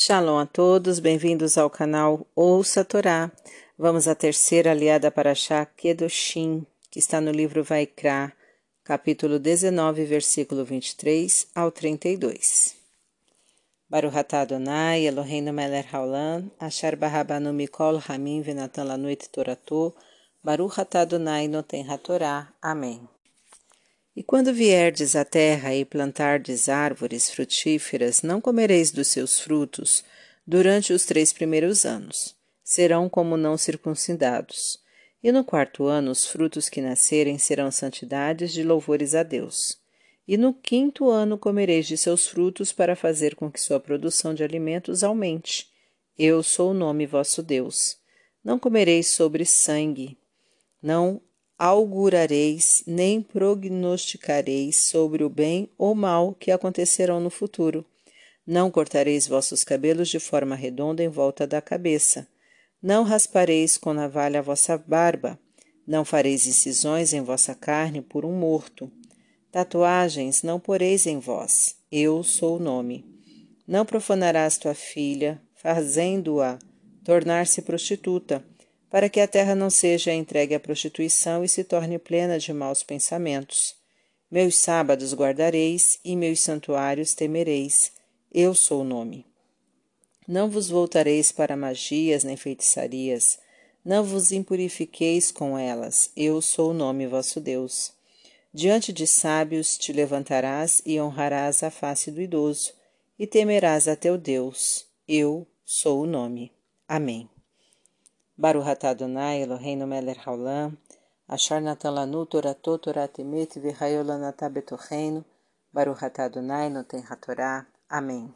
Shalom a todos, bem-vindos ao canal Ouça a Torá. Vamos à terceira aliada Parashá Kedoshim, que está no livro Vaikra, capítulo 19, versículo 23 ao 32. Baruch atah Adonai, Eloheinu melech haolam, asher barabanu mikol hamim venatan lanu et torato, Baruch atah Adonai noten hatorá. Amém. E quando vierdes à terra e plantardes árvores frutíferas, não comereis dos seus frutos durante os 3 primeiros anos. Serão como não circuncidados. E no 4º ano os frutos que nascerem serão santidades de louvores a Deus. E no 5º ano comereis de seus frutos para fazer com que sua produção de alimentos aumente. Eu sou o nome vosso Deus. Não comereis sobre sangue, não augurareis, nem prognosticareis sobre o bem ou mal que acontecerão no futuro. Não cortareis vossos cabelos de forma redonda em volta da cabeça. Não raspareis com navalha a vossa barba. Não fareis incisões em vossa carne por um morto. Tatuagens não poreis em vós. Eu sou o nome. Não profanarás tua filha, fazendo-a tornar-se prostituta, para que a terra não seja entregue à prostituição e se torne plena de maus pensamentos. Meus sábados guardareis e meus santuários temereis. Eu sou o nome. Não vos voltareis para magias nem feitiçarias. Não vos impurifiqueis com elas. Eu sou o nome vosso Deus. Diante de sábios te levantarás e honrarás a face do idoso, e temerás a teu Deus. Eu sou o nome. Amém. Baruch atah Adonai, Eloheinu melech haolam, asher natan lanu torato torat emet v'chayo lanatah betocheinu, Baruch atah Adonai noten hatorá. Amém.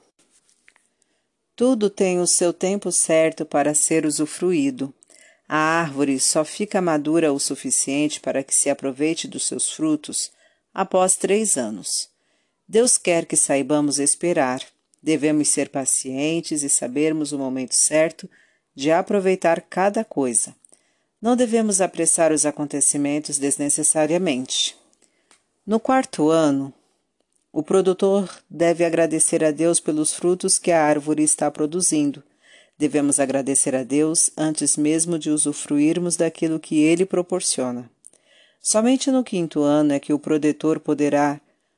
Tudo tem o seu tempo certo para ser usufruído. A árvore só fica madura o suficiente para que se aproveite dos seus frutos após 3 anos. Deus quer que saibamos esperar. Devemos ser pacientes e sabermos o momento certo de aproveitar cada coisa. Não devemos apressar os acontecimentos desnecessariamente. No 4º ano, o produtor deve agradecer a Deus pelos frutos que a árvore está produzindo. Devemos agradecer a Deus antes mesmo de usufruirmos daquilo que Ele proporciona. Somente no 5º ano é que o produtor poderá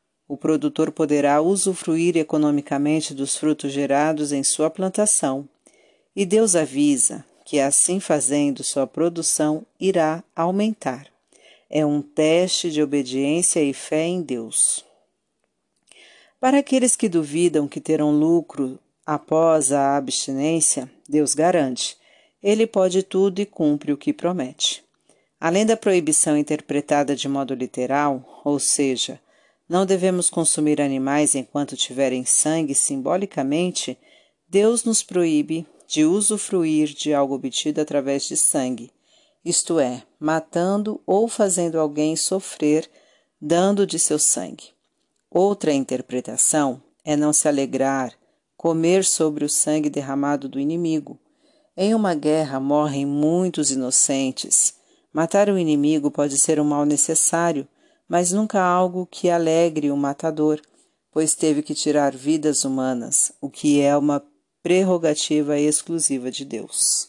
usufruir economicamente dos frutos gerados em sua plantação. E Deus avisa que, assim fazendo, sua produção irá aumentar. É um teste de obediência e fé em Deus. Para aqueles que duvidam que terão lucro após a abstinência, Deus garante. Ele pode tudo e cumpre o que promete. Além da proibição interpretada de modo literal, ou seja, não devemos consumir animais enquanto tiverem sangue simbolicamente, Deus nos proíbe de usufruir de algo obtido através de sangue, isto é, matando ou fazendo alguém sofrer, dando de seu sangue. Outra interpretação é não se alegrar, comer sobre o sangue derramado do inimigo. Em uma guerra morrem muitos inocentes. Matar o inimigo pode ser um mal necessário, mas nunca algo que alegre o matador, pois teve que tirar vidas humanas, o que é uma prerrogativa exclusiva de Deus.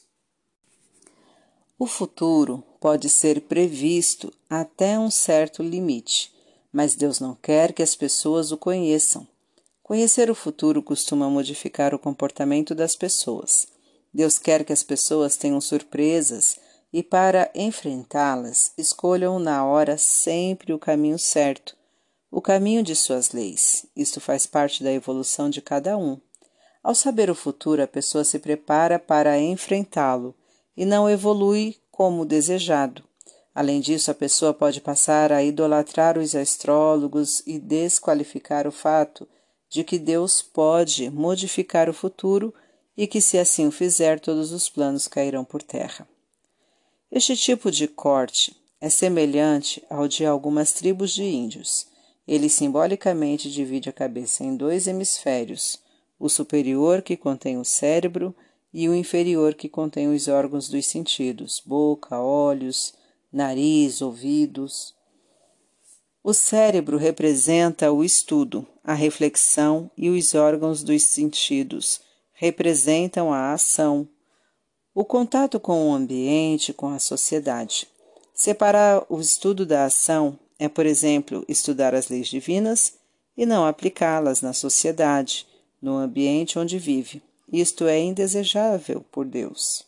O futuro pode ser previsto até um certo limite, mas Deus não quer que as pessoas o conheçam. Conhecer o futuro costuma modificar o comportamento das pessoas. Deus quer que as pessoas tenham surpresas e, para enfrentá-las, escolham na hora sempre o caminho certo, o caminho de suas leis. Isto faz parte da evolução de cada um. Ao saber o futuro, a pessoa se prepara para enfrentá-lo e não evolui como desejado. Além disso, a pessoa pode passar a idolatrar os astrólogos e desqualificar o fato de que Deus pode modificar o futuro e que, se assim o fizer, todos os planos cairão por terra. Este tipo de corte é semelhante ao de algumas tribos de índios. Ele simbolicamente divide a cabeça em 2 hemisférios, o superior, que contém o cérebro, e o inferior, que contém os órgãos dos sentidos, boca, olhos, nariz, ouvidos. O cérebro representa o estudo, a reflexão e os órgãos dos sentidos, representam a ação, o contato com o ambiente, com a sociedade. Separar o estudo da ação é, por exemplo, estudar as leis divinas e não aplicá-las na sociedade, no ambiente onde vive. Isto é indesejável por Deus.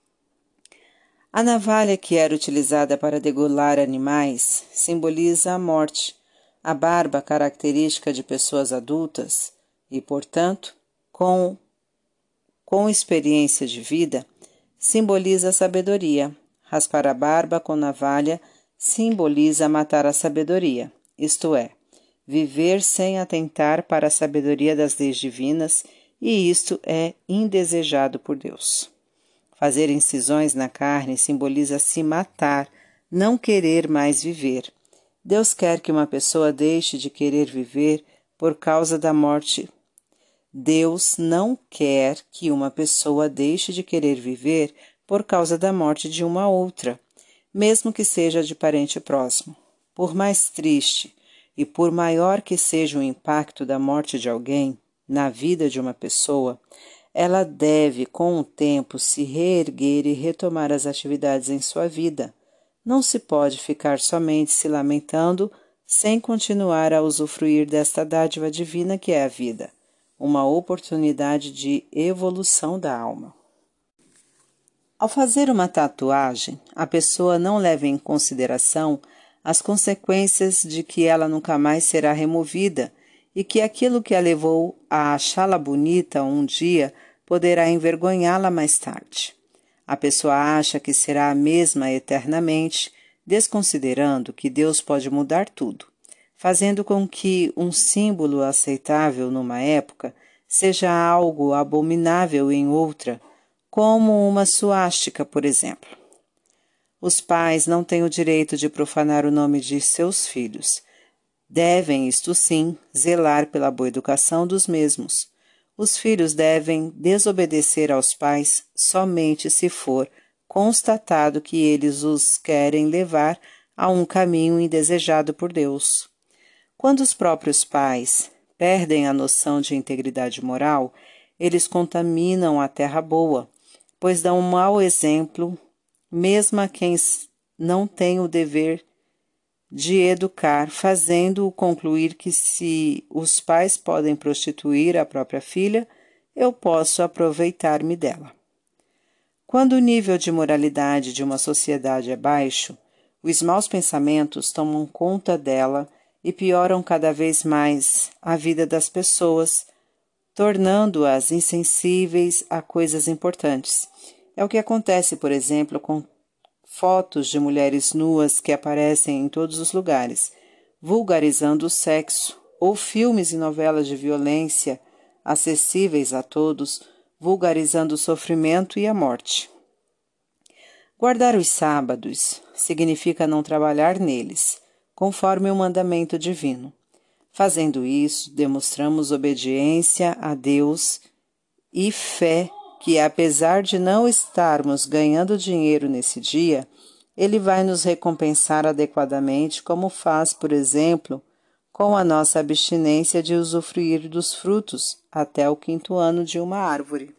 A navalha que era utilizada para degolar animais simboliza a morte. A barba, característica de pessoas adultas e, portanto, com experiência de vida, simboliza a sabedoria. Raspar a barba com navalha simboliza matar a sabedoria, isto é, viver sem atentar para a sabedoria das leis divinas, e isto é indesejado por Deus. Fazer incisões na carne simboliza se matar, não querer mais viver. Deus quer que uma pessoa deixe de querer viver por causa da morte. Deus não quer que uma pessoa deixe de querer viver por causa da morte de uma outra, mesmo que seja de parente próximo. Por mais triste e por maior que seja o impacto da morte de alguém na vida de uma pessoa, ela deve, com o tempo, se reerguer e retomar as atividades em sua vida. Não se pode ficar somente se lamentando sem continuar a usufruir desta dádiva divina que é a vida, uma oportunidade de evolução da alma. Ao fazer uma tatuagem, a pessoa não leva em consideração as consequências de que ela nunca mais será removida e que aquilo que a levou a achá-la bonita um dia poderá envergonhá-la mais tarde. A pessoa acha que será a mesma eternamente, desconsiderando que Deus pode mudar tudo, fazendo com que um símbolo aceitável numa época seja algo abominável em outra, como uma suástica, por exemplo. Os pais não têm o direito de profanar o nome de seus filhos. Devem, isto sim, zelar pela boa educação dos mesmos. Os filhos devem desobedecer aos pais somente se for constatado que eles os querem levar a um caminho indesejado por Deus. Quando os próprios pais perdem a noção de integridade moral, eles contaminam a terra boa, pois dão um mau exemplo, mesmo a quem não tem o dever de educar, fazendo-o concluir que se os pais podem prostituir a própria filha, eu posso aproveitar-me dela. Quando o nível de moralidade de uma sociedade é baixo, os maus pensamentos tomam conta dela e pioram cada vez mais a vida das pessoas, tornando-as insensíveis a coisas importantes. É o que acontece, por exemplo, com fotos de mulheres nuas que aparecem em todos os lugares, vulgarizando o sexo, ou filmes e novelas de violência acessíveis a todos, vulgarizando o sofrimento e a morte. Guardar os sábados significa não trabalhar neles, conforme o mandamento divino. Fazendo isso, demonstramos obediência a Deus e fé que, apesar de não estarmos ganhando dinheiro nesse dia, Ele vai nos recompensar adequadamente, como faz, por exemplo, com a nossa abstinência de usufruir dos frutos até o 5º ano de uma árvore.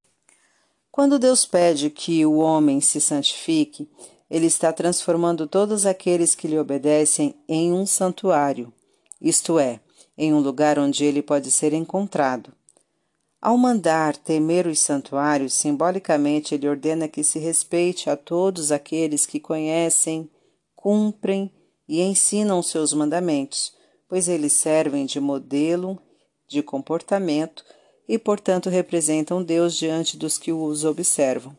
Quando Deus pede que o homem se santifique, Ele está transformando todos aqueles que lhe obedecem em um santuário, isto é, em um lugar onde ele pode ser encontrado. Ao mandar temer os santuários, simbolicamente ele ordena que se respeite a todos aqueles que conhecem, cumprem e ensinam seus mandamentos, pois eles servem de modelo de comportamento e, portanto, representam Deus diante dos que os observam.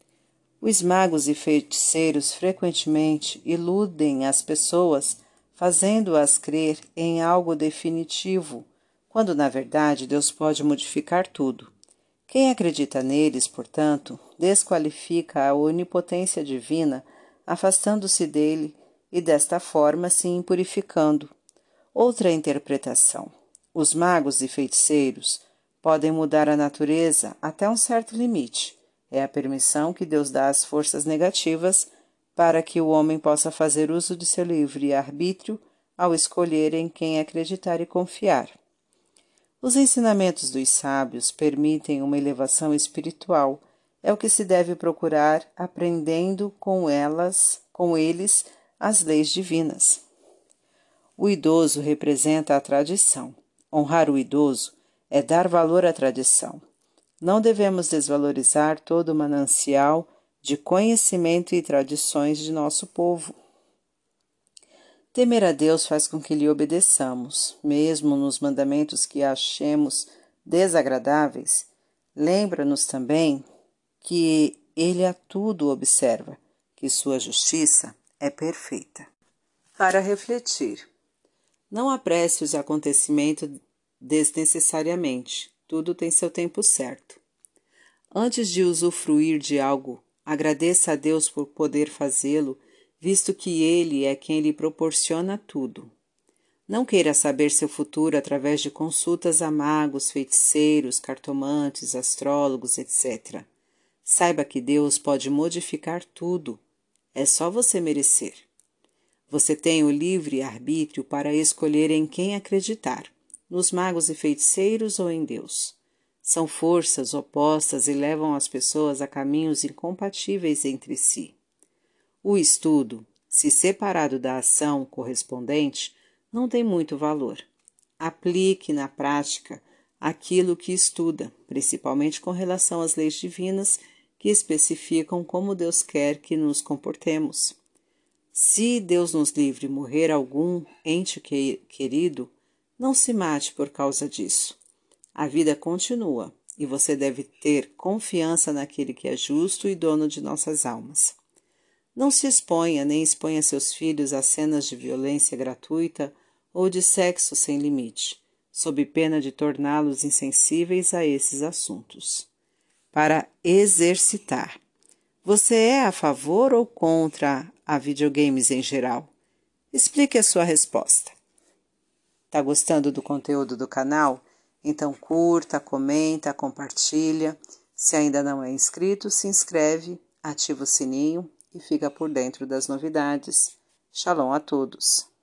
Os magos e feiticeiros frequentemente iludem as pessoas, fazendo-as crer em algo definitivo, quando, na verdade, Deus pode modificar tudo. Quem acredita neles, portanto, desqualifica a onipotência divina, afastando-se dele e, desta forma, se impurificando. Outra interpretação. Os magos e feiticeiros podem mudar a natureza até um certo limite. É a permissão que Deus dá às forças negativas para que o homem possa fazer uso de seu livre arbítrio ao escolher em quem acreditar e confiar. Os ensinamentos dos sábios permitem uma elevação espiritual. É o que se deve procurar, aprendendo com eles, as leis divinas. O idoso representa a tradição. Honrar o idoso é dar valor à tradição. Não devemos desvalorizar todo o manancial de conhecimento e tradições de nosso povo. Temer a Deus faz com que lhe obedeçamos, mesmo nos mandamentos que achemos desagradáveis. Lembra-nos também que Ele a tudo observa, que sua justiça é perfeita. Para refletir, não apresse os acontecimentos desnecessariamente, tudo tem seu tempo certo. Antes de usufruir de algo, agradeça a Deus por poder fazê-lo, visto que Ele é quem lhe proporciona tudo. Não queira saber seu futuro através de consultas a magos, feiticeiros, cartomantes, astrólogos, etc. Saiba que Deus pode modificar tudo. É só você merecer. Você tem o livre arbítrio para escolher em quem acreditar, nos magos e feiticeiros ou em Deus. São forças opostas e levam as pessoas a caminhos incompatíveis entre si. O estudo, se separado da ação correspondente, não tem muito valor. Aplique na prática aquilo que estuda, principalmente com relação às leis divinas que especificam como Deus quer que nos comportemos. Se Deus nos livre morrer algum ente querido, não se mate por causa disso. A vida continua e você deve ter confiança naquele que é justo e dono de nossas almas. Não se exponha nem exponha seus filhos a cenas de violência gratuita ou de sexo sem limite, sob pena de torná-los insensíveis a esses assuntos. Para exercitar. Você é a favor ou contra a videogames em geral? Explique a sua resposta. Tá gostando do conteúdo do canal? Então curta, comenta, compartilha. Se ainda não é inscrito, se inscreve, ativa o sininho e fica por dentro das novidades. Shalom a todos!